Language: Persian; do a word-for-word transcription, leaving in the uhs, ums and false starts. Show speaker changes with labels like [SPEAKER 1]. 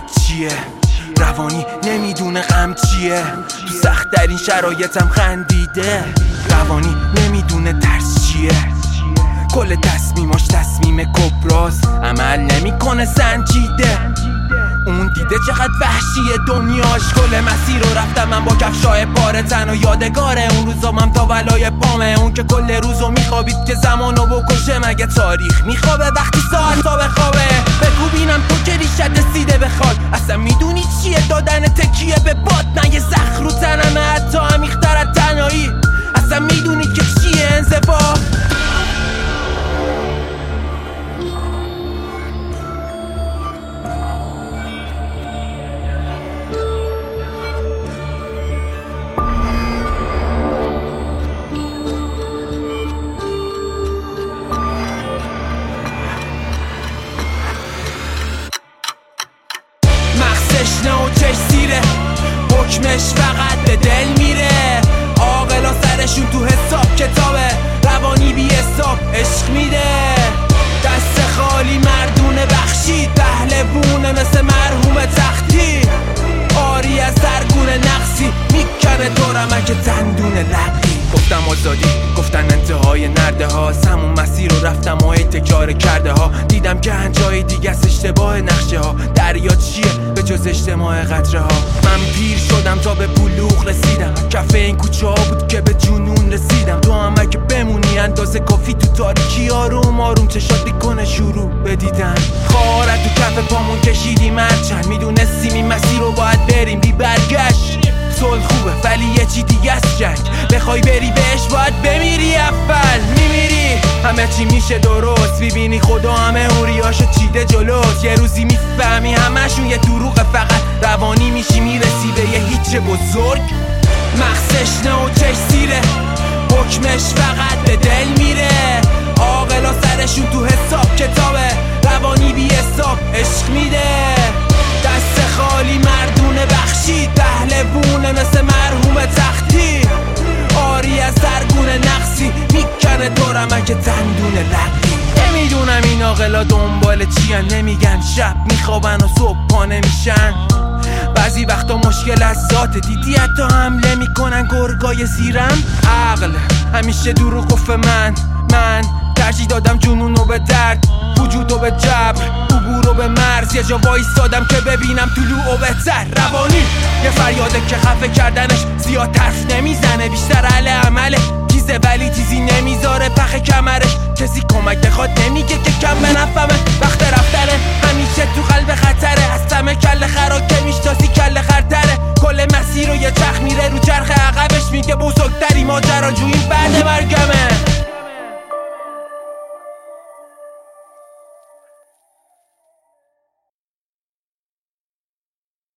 [SPEAKER 1] چیه، روانی نمیدونه غم چیه، تو سخت ترین شرایطم خندیده، روانی نمیدونه ترس چیه، کل تصمیماش تصمیم کبراست، عمل نمیکنه سنجیده، اون دیده چقدر وحشیه دنیاش، کل مسیر رو رفتم من با کفشای پاره، تنها یادگاره اون روزامم تا ولای پامه، اون که کل روزو میخوابید که زمانو بکشه، مگه تاریخ میخوابه وقتی ساعت تا بخوابه، بگو بینم تو که ریشت رسیده به خاک، اصلا میدونی چیه دادن تکیه به باد، من یه زخم رو تنمه حتی عمیق‌تر از تنهایی، اصلا میدونی که چیه انزوا. تشنه و چش سیره، حکمش فقط به دل میره، عاقلا سرشون تو حساب کتابه، روانی بی حساب عشق میده، دست خالی مردونه بخشید، پهلوونه مثل مرحوم تختی، آری از سرگونه نقصی، میکنه دورمه که دندونه لقی، گفتم آزادی گفتن انتهای نرده ها، همون مسیر رو رفتم و ای تکرار کرده ها، دیدم که انجای دیگه است اشتباه نقشه ها، دریا چیه به جز اجتماع قطره ها، من پیر شدم تا به بلوغ رسیدم، کف این کوچه ها بود که به جنون رسیدم، تو هم اگه بمونی اندازه کافی تو تاریکی، آروم آروم چشات میکنه شروع بدیدن، خارت تو کف پامون کشیدیم هرچند میدونستیم این مسیر رو باید بریم بی برگشت، صلح خوبه ولی یه چی دیگه است جنگ، بخوای بری بهش باید بمیری، اول میمیری همه چی میشه درست، ببینی خدا همه اوریاشو چیده جلوت، یه روزی میفهمی همشون یه دروغه، فقط روانی میشی میرسی به یه هیچ بزرگ، مغزش نه و چش سیره، حکمش فقط به دل میره، عاقلا سرشون تو حساب کتابه، روانی بی حساب عشق میده، دست خالی مردونه بخشید، پهلوونه مثل مرحوم تختی، آری از سرگونه نقصی، میکنه دورمه که دندونه لقی، نمیدونم این عاقلا دنبال چیان، نمیگن شب میخوابن و صبح پا نمیشن، بعضی وقتا مشکل از ذات، دیدی حتی حمله میکنن گرگای زیرم، عقل همیشه دروغ گفت من من ترجیح دادم جنونو به درد، وجودو به جبر، عبورو به مرز، یه جا وایستادم که ببینم طلوعو بهتر، روانی یه فریاده که خفه کردنش زیاد طرف نمیزنه، بیشتر اهل عمله، چیزه ولی چیزی نمیذاره پخ کمرش، کسی کمک بخواد نمیگه که کم بنفهمه، وقت رفتنه همیشه تو قلب خطره، از تمه کل خرا که میشتاسی کل خرتره، کل مسیر رو یه چرخ میره رو چرخ عقبش، میگه بزرگتری ماجراجویی بعد مرگمه،